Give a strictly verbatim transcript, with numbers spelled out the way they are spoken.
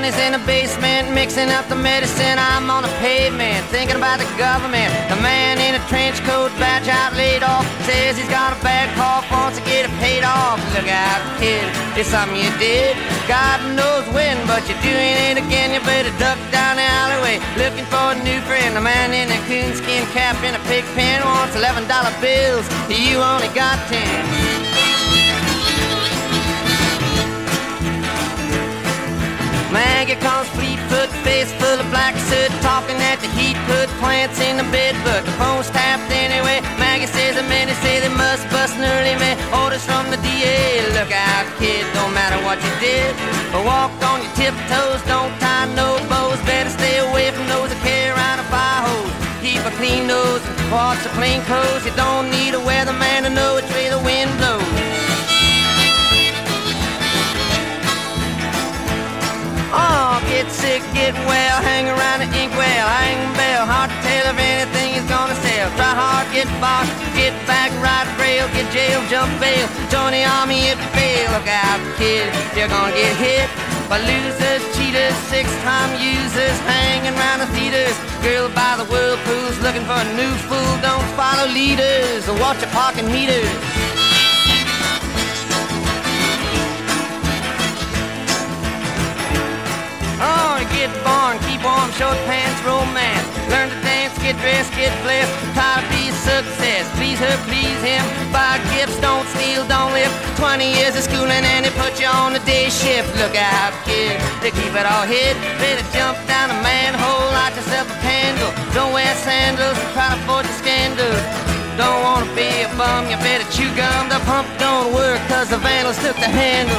Johnny's in the basement mixing up the medicine. I'm on the pavement thinking about the government. The man in a trench coat, badge out, laid off, says he's got a bad cough, wants to get it paid off. Look out, kid, it's something you did. God knows when, but you're doing it again. You better duck down the alleyway looking for a new friend. The man in a coonskin cap in a pig pen wants eleven dollar bills. You only got ten. Maggie comes fleet-foot, face full of black soot, talking at the heat, put plants in the bed, but the phone's tapped anyway. Maggie says the men say they must bust an early man. Orders from the D A, look out kid, don't matter what you did, but walk on your tiptoes, don't tie no bows. Better stay away from those that carry around a fire hose. Keep a clean nose, wash your plain clothes. You don't need a weatherman to know which way the wind blows. Oh, get sick, get well, hang around the inkwell, hang bell, hard to tell if anything is gonna sell. Try hard, get boxed, get back, ride rail, get jail, jump bail, join the army if you fail. Look out, kid, you're gonna get hit by losers, cheaters, six-time users, hanging around the theaters. Girl by the whirlpools, looking for a new fool. Don't follow leaders, or watch your parking meters. Oh, get born, keep warm, short pants, romance. Learn to dance, get dressed, get blessed. Try to be success, please her, please him. Buy gifts, don't steal, don't live. Twenty years of schooling and they put you on the day shift. Look out, kid, they keep it all hid. Better jump down a manhole, light yourself a candle. Don't wear sandals, try to avoid the scandal. Don't wanna be a bum, you better chew gum. The pump don't work cause the vandals took the handle.